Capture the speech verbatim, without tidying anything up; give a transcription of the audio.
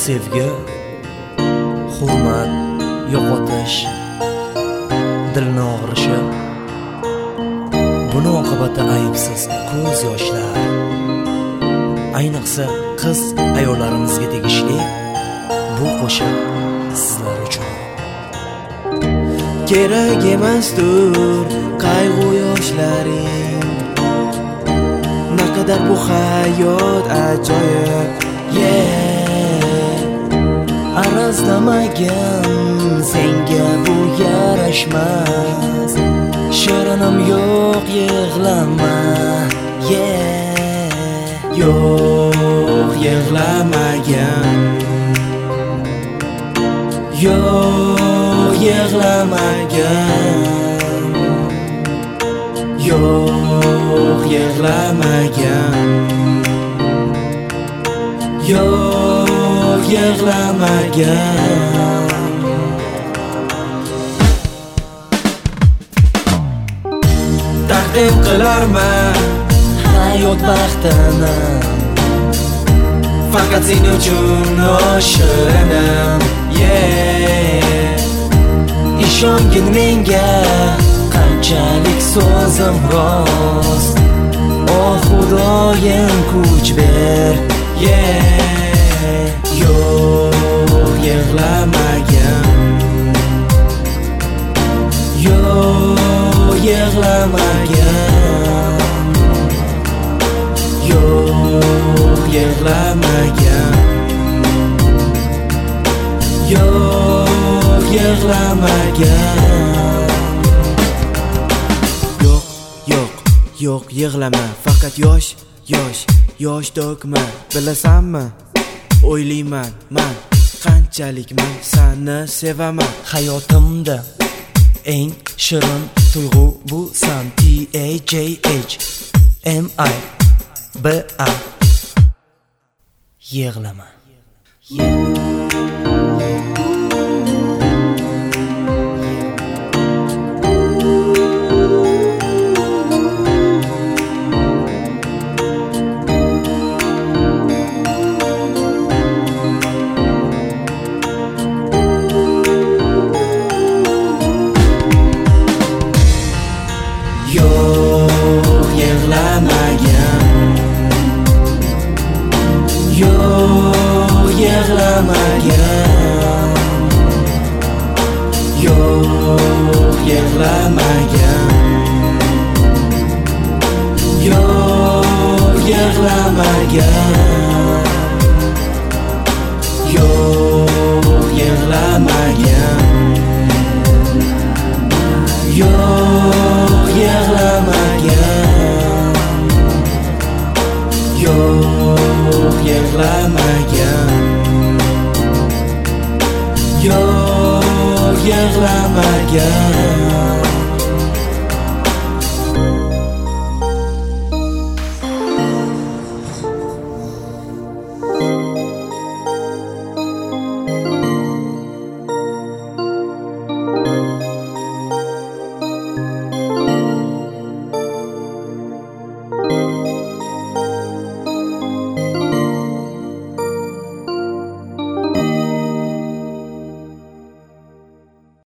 sevgi, hurmat yo'qotish, dilni og'rishi, buni oqibati aybsiz ko'z yoshlar. Ayniqsa qiz ayollarimizga tegishli bu qo'shiq sizlar uchun. Kerak emasdir qayg'u yoshlaring, naqadar bu hayot ajoyib. Yeah, arazlamagin senga bu yarashmas. Shirinim yo'q, yig'lama. Yeah, yo'q yig'lamagin, yo'q yig'lamagin, yo'q yig'lamagin, yo'q yig'lamagin. Taqdim qilarman hayot baxtini, faqat sen uchun oshiraman. Yeah, ishongin menga, qanchalik so'zim rost. Oh Xudoyim kuch ber. Yeah, yo'q yig'lamagin, yo'q yig'lamagin, yo'q yig'lamagin, yo'q yig'lamagin. Yo'q, yo'q, yo'q yig'lama, faqat yosh, yosh, yosh to'kma. Bilasanmi? O'ylayman man qanchalik men seni sevaman. Hayotimda eng shirin tuyg'u bu san. T A J H M I B A. Yig'lama. Yo'q yig'lamagin, yo'q yig'lamagin, yo'q yig'lamagin, yo'q yig'lamagin, yo'q yig'lamagin, yo'q yig'lamagin, yo'q yig'lamagin, yo'q yig'lamagin.